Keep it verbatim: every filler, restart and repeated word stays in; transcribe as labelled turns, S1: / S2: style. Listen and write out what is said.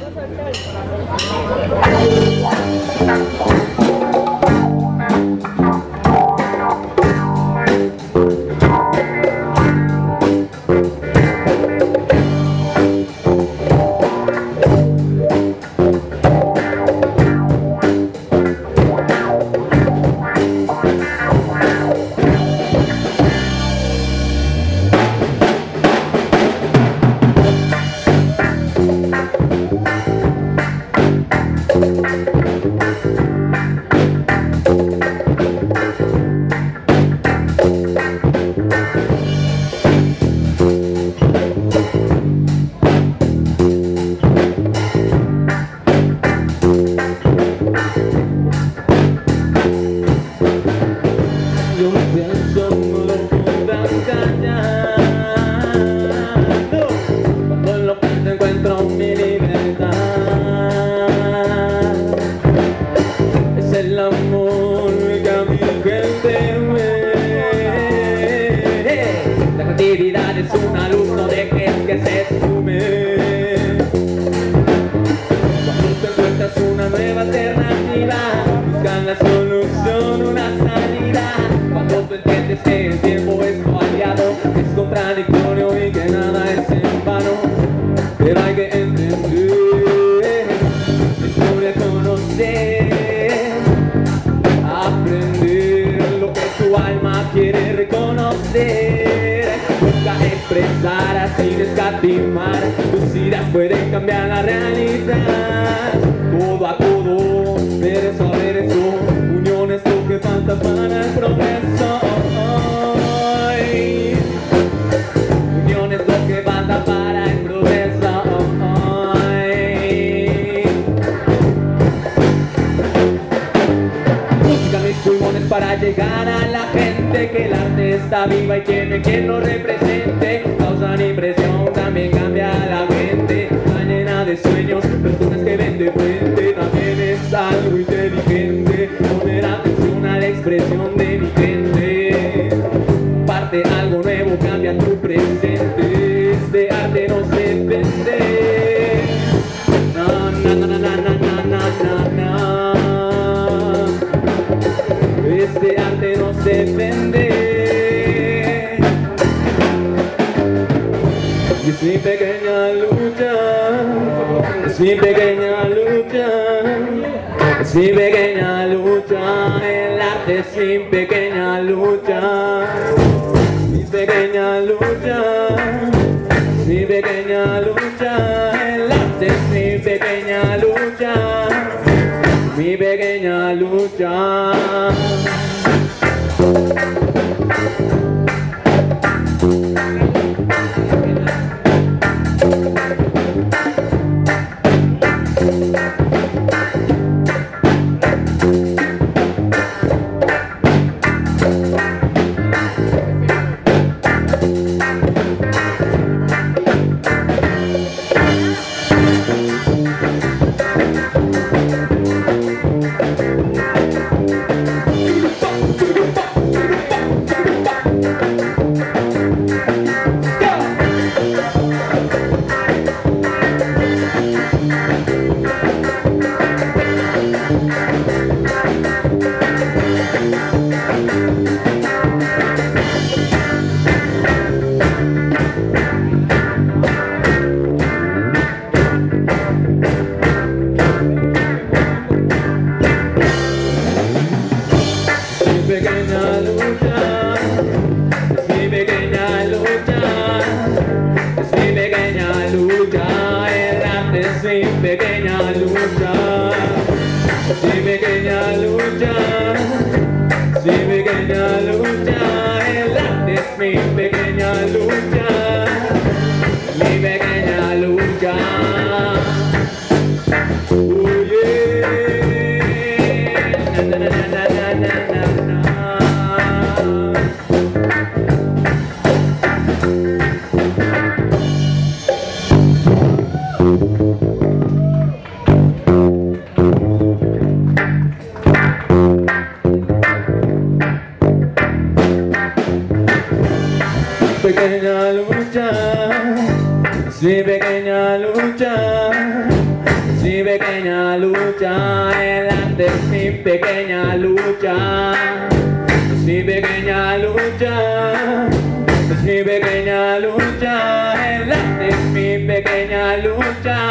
S1: Es una luz, no dejes que se esfume. Cuando te encuentras una nueva alternativa, buscan la solución, una salida. Cuando tú entiendes que el tiempo es tu aliado, es contradictorio y que nada es en vano, pero hay que entender, descubrir, conocer, aprender lo que tu alma quiere reconocer. Expresar así escatimar, tus ideas pueden cambiar la realidad. Todo a todo, verso a verso, unión es lo que falta para el progreso. Unión es lo que falta para el progreso. Música mis pulmones para llegar a la gente, que el arte está viva y tiene quien lo represente. Causan impresión, también cambia la mente. Está llena de sueños, personas que ven de frente. También es algo inteligente, poner atención a la expresión de mi gente. Parte algo nuevo, cambia tu presente. Este arte no se vende. Na na na na na na na na na. Este arte no se vende. Es mi pequeña lucha, es mi pequeña lucha, es mi pequeña lucha, el arte es mi pequeña lucha, mi pequeña lucha, es mi pequeña lucha, el arte es mi pequeña lucha, mi pequeña lucha. Pequeña Es mi pequeña lucha, el arte es mi pequeña lucha. Es mi pequeña lucha, es mi pequeña lucha, el arte es mi pequeña lucha.